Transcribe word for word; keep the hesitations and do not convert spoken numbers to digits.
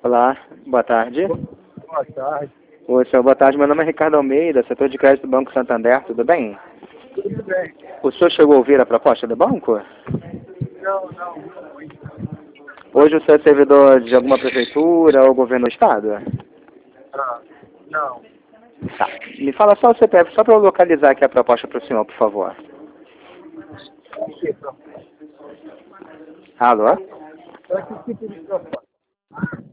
Olá, boa tarde. Boa tarde. Oi, senhor, boa tarde. Meu nome é Ricardo Almeida, setor de crédito do Banco Santander, tudo bem? Tudo bem? O senhor chegou a ouvir a proposta do banco? Não, não, não. ainda. Hoje o senhor é servidor de alguma prefeitura ou governo do estado? Ah, não. Tá. Me fala só o C P F, só para eu localizar aqui a proposta para o senhor, por favor. O que, professor? Alô? Para que tipo de proposta?